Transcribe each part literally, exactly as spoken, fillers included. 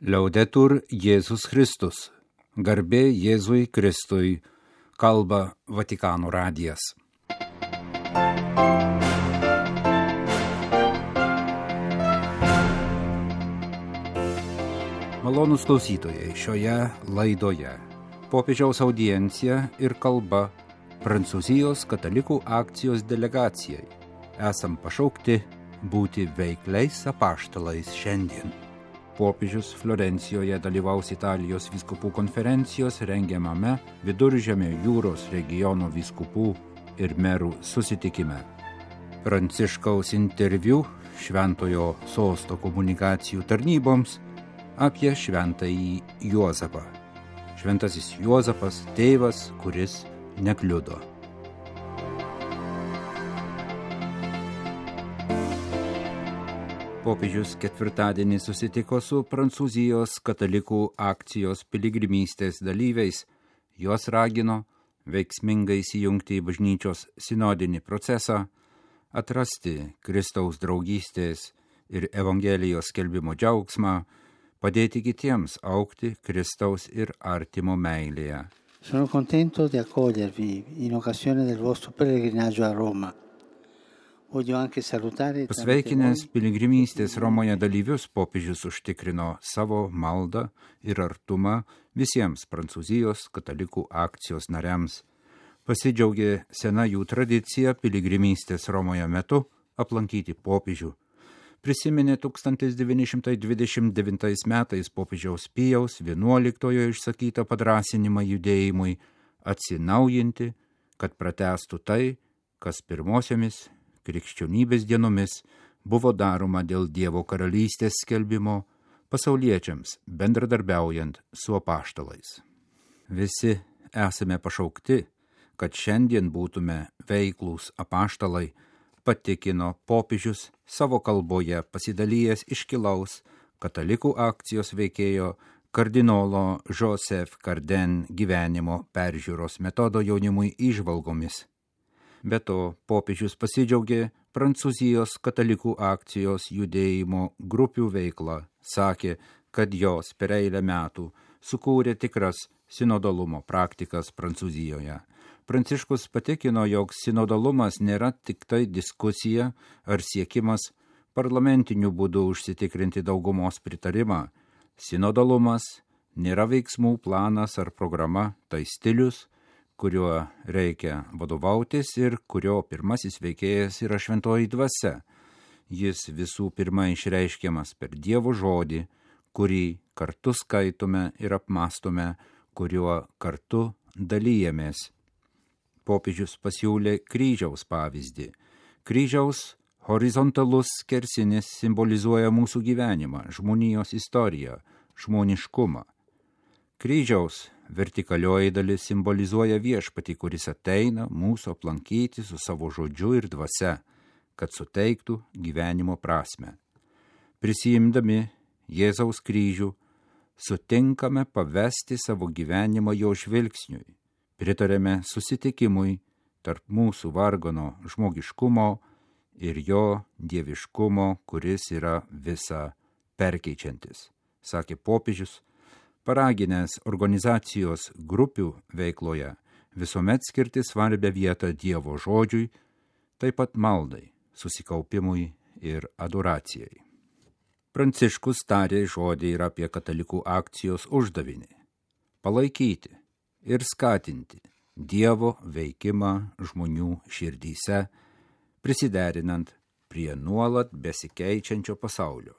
Liaudetur Jėzus Kristus. Garbė Jėzui Kristui. Kalba Vatikano radijas. Malonūs klausytojai, šioje laidoje popiežiaus audiencija ir kalba Prancūzijos katalikų akcijos delegacijai. Esam pašaukti būti veikliais apaštalais šiandien. Popiežius Florencijoje dalyvaus Italijos vyskupų konferencijos rengiamame Viduržemio jūros regiono vyskupų ir merų susitikime. Pranciškaus interviu Šventojo Sosto komunikacijų tarnyboms apie Šventąjį Juozapą. Šventasis Juozapas – tėvas, kuris nekliudo. Popiežius ketvirtadienį susitiko su Prancūzijos katalikų akcijos piligrimystės dalyviais. Juos ragino veiksmingai įsijungti į bažnyčios sinodinį procesą, atrasti Kristaus draugystės ir Evangelijos skelbimo džiaugsmą, padėti kitiems augti Kristaus ir artimo meilėje. Sono contento di accogliervi in occasione del vostro pellegrinaggio a Roma. Pasveikinęs piligrimystės Romoje dalyvius, popiežius užtikrino savo maldą ir artumą visiems Prancūzijos katalikų akcijos nariams. Pasidžiaugė sena jų tradicija piligrimystės Romoje metu aplankyti popiežių. Prisiminė tūkstantis devyni šimtai dvidešimt devintais metais popiežiaus Pijaus vienuoliktojo išsakytą padrąsinimą judėjimui atsinaujinti, kad pratęstų tai, kas pirmosiomis krikščionybės dienomis buvo daroma dėl Dievo karalystės skelbimo pasauliečiams, bendradarbiaujant su apaštalais. Visi esame pašaukti, kad šiandien būtume veiklūs apaštalai, patikino popiežius savo kalboje pasidalijęs iškilaus katalikų akcijos veikėjo kardinolo Joseph Carden gyvenimo peržiūros metodo jaunimui įžvalgomis. Be to, popiežius pasidžiaugė Prancūzijos katalikų akcijos judėjimo grupių veiklą, sakė, kad jos per eilę metų sukūrė tikras sinodalumo praktikas Prancūzijoje. Pranciškus patikino, jog sinodalumas nėra tik tai diskusija ar siekimas parlamentiniu būdu užsitikrinti daugumos pritarimą. Sinodalumas nėra veiksmų planas ar programa, tai stilius, kuriuo reikia vadovautis ir kurio pirmasis veikėjas yra šventoji dvasia. Jis visų pirma išreiškiamas per Dievo žodį, kurį kartu skaitome ir apmastome, kuriuo kartu dalyjamės. Popiežius pasiūlė kryžiaus pavyzdį. Kryžiaus horizontalus skersinis simbolizuoja mūsų gyvenimą, žmonijos istoriją, žmoniškumą. Kryžiaus vertikalioji dalis simbolizuoja viešpatį, kuris ateina mūsų aplankyti su savo žodžiu ir dvasia, kad suteiktų gyvenimo prasmę. Prisiimdami Jėzaus kryžių, sutinkame pavesti savo gyvenimą jo žvilgsniui, pritarėme susitikimui tarp mūsų vargano žmogiškumo ir jo dieviškumo, kuris yra visa perkeičiantis, sakė popiežius, paraginęs organizacijos grupių veikloje visuomet skirti svarbią vietą Dievo žodžiui, taip pat maldai, susikaupimui ir adoracijai. Pranciškus tarė žodį ir apie katalikų akcijos uždavinį – palaikyti ir skatinti Dievo veikimą žmonių širdyse, prisiderinant prie nuolat besikeičiančio pasaulio.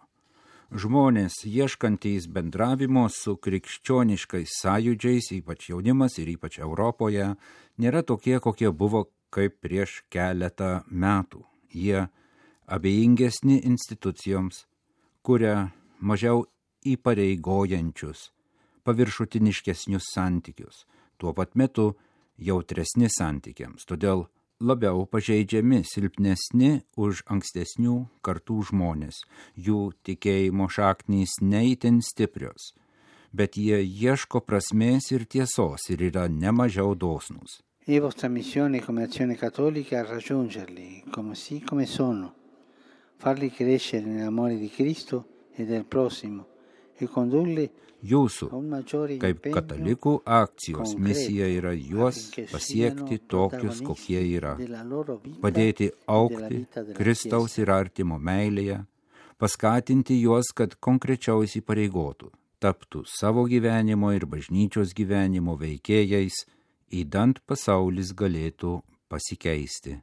Žmonės, ieškantys bendravimo su krikščioniškais sąjūdžiais, ypač jaunimas ir ypač Europoje, nėra tokie, kokie buvo kaip prieš keletą metų. Jie abejingesni institucijoms, kuria mažiau įpareigojančius, paviršutiniškesnius santykius, tuo pat metu jautresni santykiams, todėl labiau pažeidžiami, silpnesni už ankstesnių kartų žmonės. Jų tikėjimo šaknys neįtin stiprios, bet jie ieško prasmės ir tiesos ir yra nemažiau dosnūs. E vostra missione come azione cattolica raggiungerli, come sì come sono, farli crescere nell'amore di Cristo e del prossimo e condurli Jūsų, a un maggiore kaip impegno katalikų akcijos concreto misija yra juos affinché pasiekti siano tokius, protagonisti kokie yra, della loro vita padėti e della aukti vita della Kristaus Chiesa. ir artimo meilėje, paskatinti juos, kad konkrečiau įsipareigotų, taptų savo gyvenimo ir bažnyčios gyvenimo veikėjais, įdant pasaulis galėtų pasikeisti.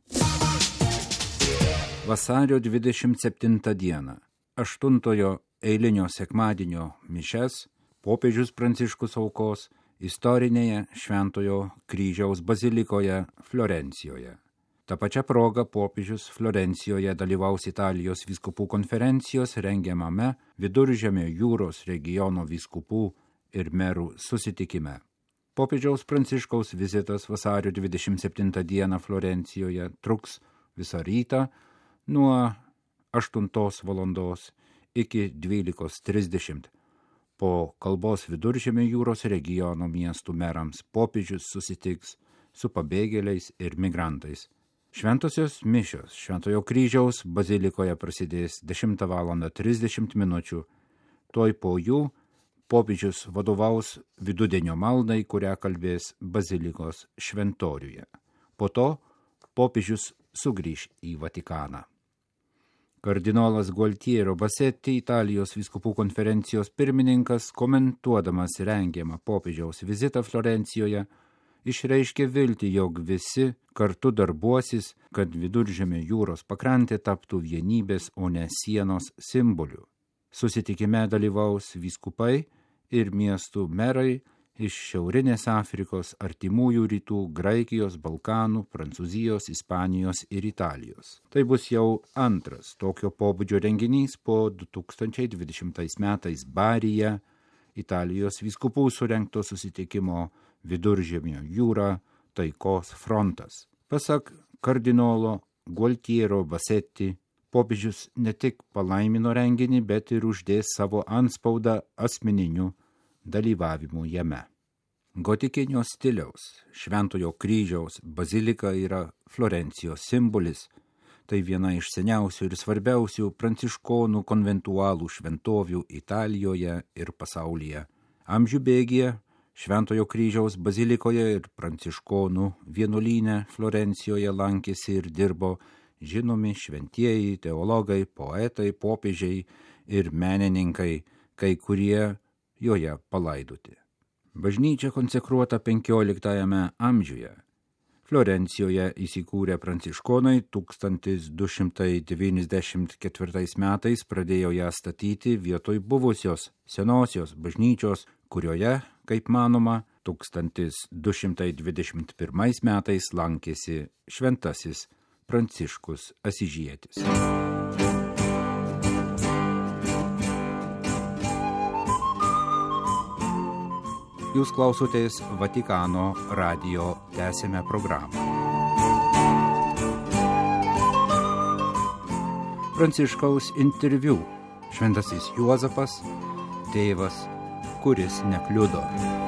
Vasario dvidešimt septintą dieną, aštuntojo eilinio sekmadienio mišias, popiežius Pranciškus aukos istorinėje Šventojo kryžiaus bazilikoje Florencijoje. Ta pačia proga popiežius Florencijoje dalyvaus Italijos vyskupų konferencijos rengiamame Viduržemio jūros regiono vyskupų ir merų susitikime. Popiežiaus Pranciškaus vizitas vasario dvidešimt septintą dieną Florencijoje truks visą rytą nuo aštuntos valandos iki dvylikos trisdešimt. Po kalbos Viduržemio jūros regiono miestų merams popiežius susitiks su pabėgėliais ir migrantais. Šventosios mišios Šventojo kryžiaus bazilikoje prasidės dešimtą valandą trisdešimt minučių. Tuoj po jų popiežius vadovaus vidudienio maldai, kurią kalbės bazilikos šventoriuje. Po to popiežius sugrįš į Vatikaną. Kardinolas Gualtiero Bassetti, Italijos vyskupų konferencijos pirmininkas, komentuodamas rengiamą popiežiaus vizitą Florencijoje, išreiškė viltį, jog visi kartu darbuosis, kad Viduržemio jūros pakrantė taptų vienybės, o ne sienos simboliu. Susitikime dalyvaus vyskupai ir miestų merai iš Šiaurinės Afrikos, Artimųjų rytų, Graikijos, Balkanų, Prancūzijos, Ispanijos ir Italijos. Tai bus jau antras tokio pobūdžio renginys po du tūkstančiai dvidešimtais metais Baryje, Italijos vyskupų surengto susitikimo Viduržemio jūra taikos frontas. Pasak kardinolo Gualtiero Bassetti, popiežius ne tik palaimino renginį, bet ir uždės savo antspaudą asmeniniu dalyvavimu jame. Gotikinio stiliaus Šventojo kryžiaus bazilika yra Florencijos simbolis. Tai viena iš seniausių ir svarbiausių pranciškonų konventualų šventovių Italijoje ir pasaulyje. Amžių bėgyje Šventojo kryžiaus bazilikoje ir pranciškonų vienuolyne Florencijoje lankėsi ir dirbo žinomi šventieji, teologai, poetai, popiežiai ir menininkai, kai kurie joje palaidoti. Bažnyčia konsekruota penkioliktajame amžiuje. Florencijoje įsikūrę pranciškonai tūkstantis du šimtai devyniasdešimt ketvirtais metais pradėjo ją statyti vietoj buvusios senosios bažnyčios, kurioje, kaip manoma, tūkstantis du šimtai dvidešimt pirmais metais lankėsi šventasis Pranciškus Asyžietis. Jūs klausotės Vatikano radijo, tęsiame programą. Pranciškaus interviu. Šventasis Juozapas, tėvas, kuris nekliudo.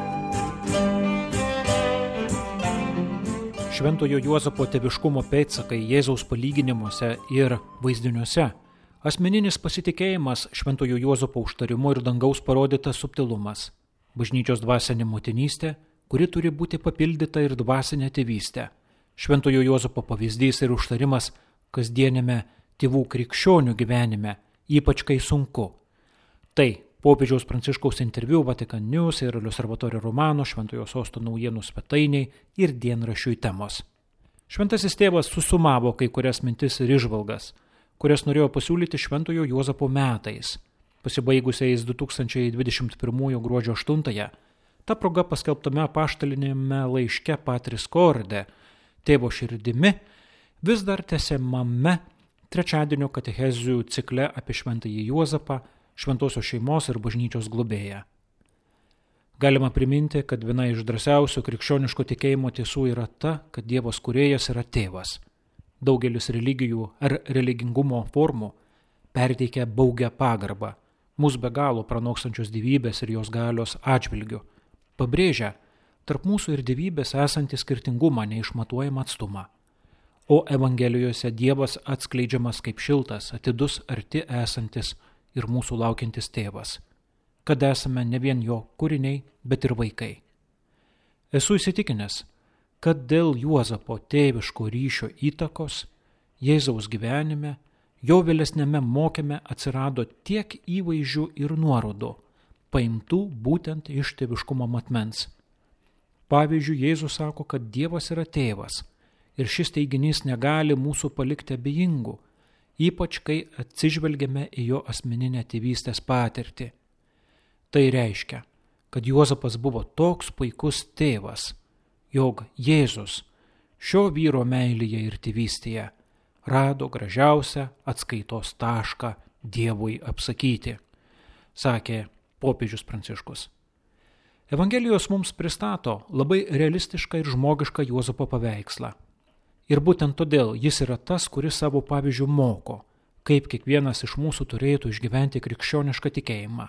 Šventojo Juozapo tėviškumo pėdsakai Jėzaus palyginimuose ir vaizdiniuose. Asmeninis pasitikėjimas Šventojo Juozapo užtarimu ir dangaus parodytas subtilumas. Bažnyčios dvasinė motinystė, kuri turi būti papildyta ir dvasinė tėvystė. Šventojo Juozapo pavyzdys ir užtarimas kasdienėme tėvų krikščionių gyvenime, ypač kai sunku. Tai popiežiaus Pranciškaus interviu Vatikan News ir L'Osservatore Romano, Šventojo Sosto naujienų svetainiai ir dienraščių temos. Šventasis tėvas susumavo kai kurias mintis ir įžvalgas, kurias norėjo pasiūlyti Šventojo Juozapo metais. Pasibaigusiais du tūkstančiai dvidešimt pirmųjų gruodžio aštuntąją, ta proga paskelbtame apaštalinėme laiške Patris Corde, tėvo širdimi, vis dar tęsiamame trečiadienio katechezių cikle apie Šventąjį Juozapą, šventosios šeimos ir bažnyčios globėją. Galima priminti, kad viena iš drąsiausių krikščioniško tikėjimo tiesų yra ta, kad Dievas kūrėjas yra tėvas. Daugelis religijų ar religingumo formų perteikia baugią pagarbą, mus be galo pranokstančios dievybės ir jos galios atžvilgiu, pabrėžia tarp mūsų ir dievybės esantį skirtingumą, neišmatuojamą atstumą. O Evangelijose Dievas atskleidžiamas kaip šiltas, atidus, arti esantis ir mūsų laukiantis tėvas. kad esame ne vien jo kūriniai, bet ir vaikai. Esu įsitikinęs, kad dėl Juozapo tėviško ryšio įtakos Jėzaus gyvenime, jo vėlesnėme mokyme atsirado tiek įvaizdžių ir nuorodų, paimtų būtent iš tėviškumo matmens. Pavyzdžiui, Jėzus sako, kad Dievas yra tėvas ir šis teiginys negali mūsų palikti abejingų, ypač kai atsižvelgiame į jo asmeninę tėvystės patirtį. Tai reiškia, kad Juozapas buvo toks puikus tėvas, jog Jėzus šio vyro meilėje ir tėvystėje rado gražiausią atskaitos tašką Dievui apsakyti, sakė popiežius Pranciškus. Evangelijos mums pristato labai realistišką ir žmogišką Juozapo paveikslą. Ir būtent todėl jis yra tas, kuris savo pavyzdžių moko, kaip kiekvienas iš mūsų turėtų išgyventi krikščionišką tikėjimą.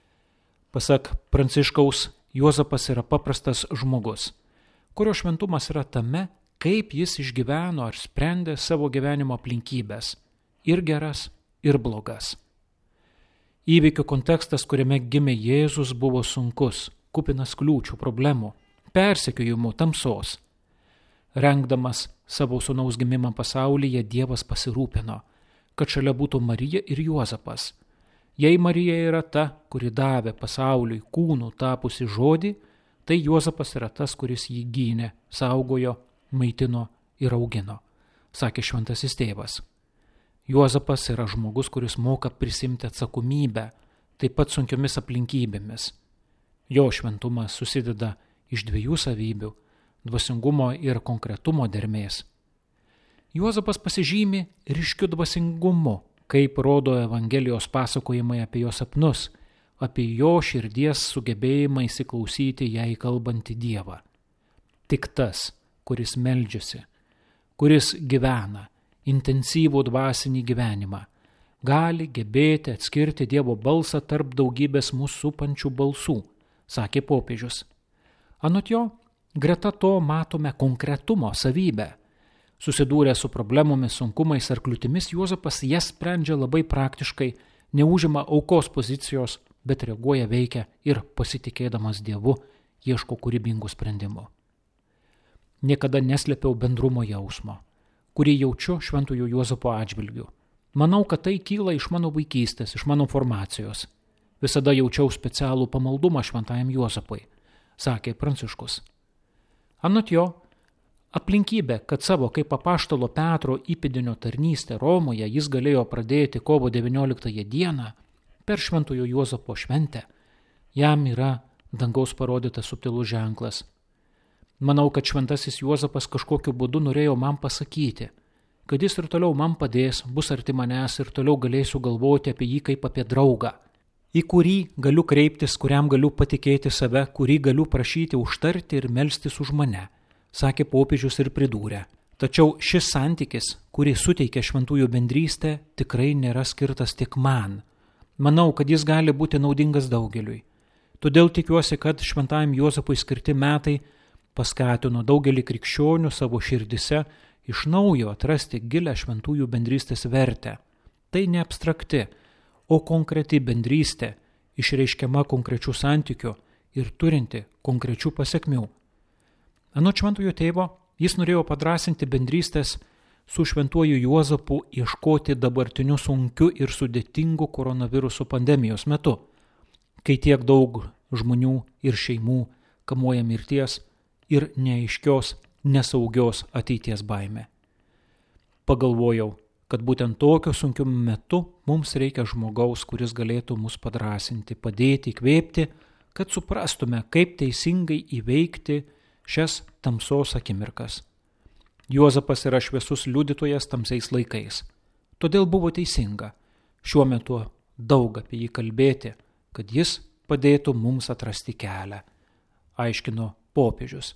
Pasak Pranciškaus, Juozapas yra paprastas žmogus, kurio šventumas yra tame, kaip jis išgyveno ar sprendė savo gyvenimo aplinkybės, ir geras, ir blogas. Įvykių kontekstas, kuriame gimė Jėzus, buvo sunkus, kupinas kliūčių, problemų, persekiojimų, tamsos. Rengdamas savo sūnaus gimimą pasaulyje, Dievas pasirūpino, kad šalia būtų Marija ir Juozapas. Jei Marija yra ta, kuri davė pasauliui kūnų tapusi žodį, tai Juozapas yra tas, kuris jį gynė, saugojo, maitino ir augino, sakė šventasis tėvas. Juozapas yra žmogus, kuris moka prisimti atsakomybę, taip pat sunkiomis aplinkybėmis. Jo šventumas susideda iš dviejų savybių – dvasingumo ir konkretumo dermės. Juozapas pasižymi ryškiu dvasingumu, kaip rodo Evangelijos pasakojimai apie jo sapnus, apie jo širdies sugebėjimą įsiklausyti jai kalbantį Dievą. Tik tas, kuris meldžiasi, kuris gyvena intensyvų dvasinį gyvenimą, gali gebėti atskirti Dievo balsą tarp daugybės mūsų supančių balsų, sakė popiežius. Anot jo, greta to matome konkretumo savybę. Susidūrę su problemomis, sunkumais ar kliūtimis, Juozapas jas sprendžia labai praktiškai, neužima aukos pozicijos, bet reaguoja, veikia ir pasitikėdamas Dievu ieško kūrybingų sprendimų. Niekada neslėpiau bendrumo jausmo, kurį jaučiu šventojo Juozapo atžvilgiu. Manau, kad tai kyla iš mano vaikystės, iš mano formacijos. Visada jaučiau specialų pamaldumą šventajam Juozapui, sakė Pranciškus. Anot jo, aplinkybė, kad savo kaip apaštalo Petro įpėdinio tarnystę Romoje jis galėjo pradėti kovo devynioliktąją dieną per šventojo Juozapo šventę, jam yra dangaus parodytas subtilus ženklas. Manau, kad šventasis Juozapas kažkokiu būdu norėjo man pasakyti, kad jis ir toliau man padės, bus arti manęs ir toliau galėsiu galvoti apie jį kaip apie draugą, į kurį galiu kreiptis, kuriam galiu patikėti save, kurį galiu prašyti užtarti ir melstis už mane, sakė popiežius ir pridūrė. Tačiau šis santykis, kurį suteikia šventųjų bendrystė, tikrai nėra skirtas tik man. Manau, kad jis gali būti naudingas daugeliui. Todėl tikiuosi, kad šventajam Juozapui skirti metai paskatino daugelį krikščionių savo širdise iš naujo atrasti gilę šventųjų bendrystės vertę. Tai ne abstrakti, o konkreti bendrystė, išreiškiama konkrečių santykių ir turinti konkrečių pasekmių. Anot šventojo tėvo, jis norėjo padrasinti bendrystės su šventuoju Juozapu ieškoti dabartiniu sunkiu ir sudėtingu koronaviruso pandemijos metu, kai tiek daug žmonių ir šeimų kamuoja mirties ir neaiškios, nesaugios ateities baimė. Pagalvojau, kad būtent tokiu sunkiu metu mums reikia žmogaus, kuris galėtų mus padrasinti, padėti, įkvėpti, kad suprastume, kaip teisingai įveikti šias tamsos akimirkas. Juozapas yra šviesus liudytojas tamsiais laikais. Todėl buvo teisinga šiuo metu daug apie jį kalbėti, kad jis padėtų mums atrasti kelią, aiškino popiežius.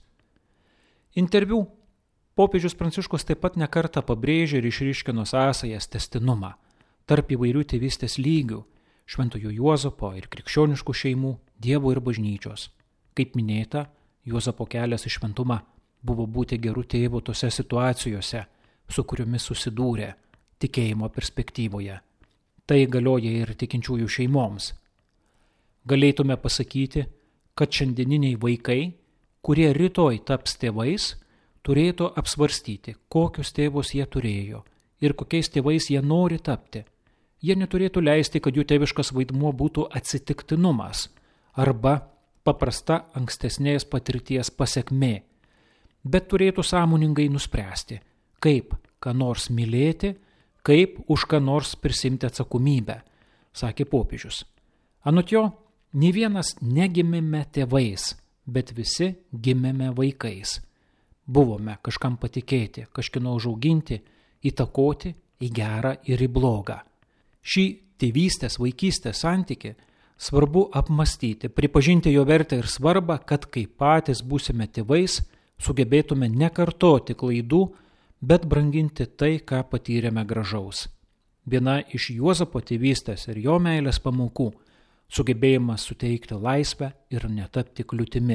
Interviu popiežius Pranciškus taip pat nekartą pabrėžė ir išryškino sąsajas testinumą tarp įvairių tėvystės lygių, šventojo Juozapo ir krikščioniškų šeimų, Dievo ir bažnyčios. Kaip minėta, Juozapo kelias į šventumą buvo būti gerų tėvų tose situacijose, su kuriomis susidūrė tikėjimo perspektyvoje. Tai galioja ir tikinčiųjų šeimoms. Galėtume pasakyti, kad šiandieniniai vaikai, kurie rytoj taps tėvais, turėtų apsvarstyti, kokius tėvus jie turėjo ir kokiais tėvais jie nori tapti. Jie neturėtų leisti, kad jų tėviškas vaidmuo būtų atsitiktinumas arba paprasta ankstesnės patirties pasekmė, bet turėtų sąmoningai nuspręsti, kaip ką nors mylėti, kaip už ką nors prisimti atsakomybę, sakė popiežius. Anot jo, nė vienas negimėme tėvais, bet visi gimėme vaikais. Buvome kažkam patikėti, kažkino užauginti, įtakoti į gerą ir į blogą. Šį tėvystės, vaikystės santykį svarbu apmastyti, pripažinti jo vertę ir svarbą, kad kai patys būsime tėvais, sugebėtume nekartoti klaidų, bet branginti tai, ką patyrėme gražaus. Viena iš Juozapo tėvystės ir jo meilės pamokų – sugebėjimas suteikti laisvę ir netapti kliūtimi.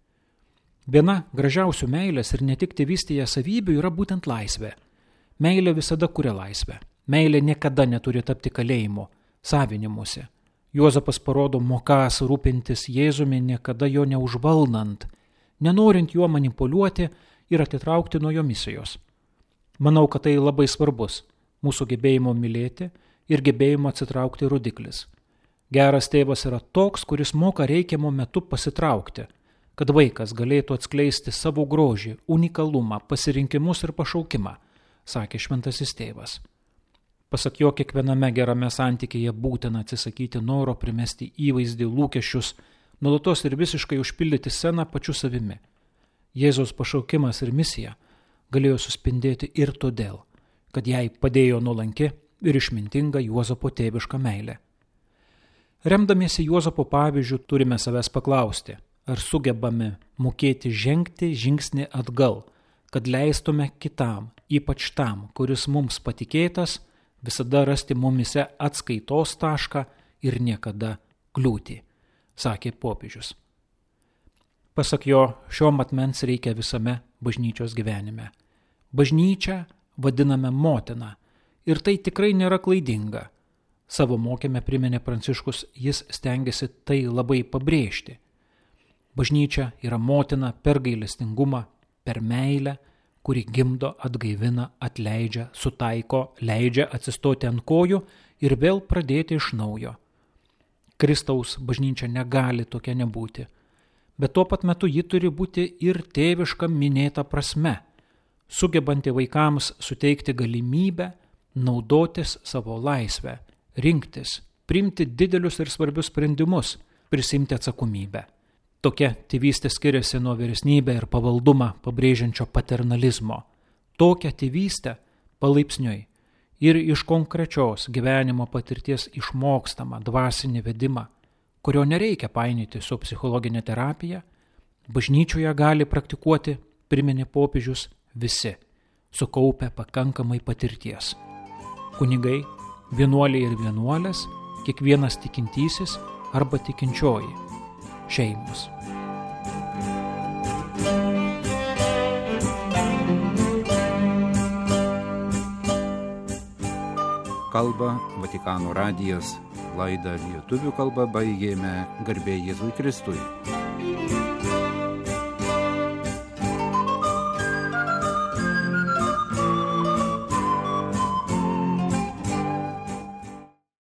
Viena gražiausių meilės ir ne tik tėvystėje savybių yra būtent laisvė. Meilė visada kuria laisvę. Meilė niekada neturi tapti kalėjimu, savinimuose. Juozapas parodo mokąs rūpintis Jėzumi, niekada jo neužvaldant, nenorint juo manipuliuoti ir atitraukti nuo jo misijos. Manau, kad tai labai svarbus mūsų gebėjimo mylėti ir gebėjimo atsitraukti rodiklis. Geras tėvas yra toks, kuris moka reikiamo metu pasitraukti, kad vaikas galėtų atskleisti savo grožį, unikalumą, pasirinkimus ir pašaukimą, sakė šventasis tėvas. Pasak jo, kiekviename gerame santykėje būtina atsisakyti noro primesti įvaizdį, lūkesčius, nuolatos ir visiškai užpildyti sceną pačiu savimi. Jėzaus pašaukimas ir misija galėjo suspindėti ir todėl, kad jai padėjo nuolanki ir išmintinga Juozapo tėviška meilė. Remdamiesi Juozapo pavyzdžiu turime savęs paklausti, ar sugebame mokėti žengti žingsnį atgal, kad leistume kitam, ypač tam, kuris mums patikėtas, visada rasti mumise atskaitos tašką ir niekada kliūtį, sakė popiežius. Pasak jo, šio matmens reikia visame bažnyčios gyvenime. Bažnyčią vadiname motina ir tai tikrai nėra klaidinga. Savo mokyme priminė Pranciškus, jis stengiasi tai labai pabrėžti. Bažnyčia yra motina per gailestingumą, per meilę, kuri gimdo, atgaivina, atleidžia, sutaiko, leidžia atsistoti ant kojų ir vėl pradėti iš naujo. Kristaus bažnyčia negali tokia nebūti, bet tuo pat metu ji turi būti ir tėviška minėta prasme, sugebanti vaikams suteikti galimybę naudotis savo laisvę, rinktis, priimti didelius ir svarbius sprendimus, prisimti atsakomybę. Tokia tėvystė skiriasi nuo vyresnybę ir pavaldumą pabrėžiančio paternalizmo. Tokią tėvystę palaipsniui ir iš konkrečios gyvenimo patirties išmokstama dvasinį vedimą, kurio nereikia painioti su psichologinė terapija, bažnyčioje gali praktikuoti, priminė popiežius, visi, sukaupę pakankamai patirties. Kunigai, vienuoliai ir vienuolės, kiekvienas tikintysis arba tikinčioji, šeimos. Kalba Vatikano radijas. Laidą lietuvių kalba baigėme. Garbė Jėzui Kristui.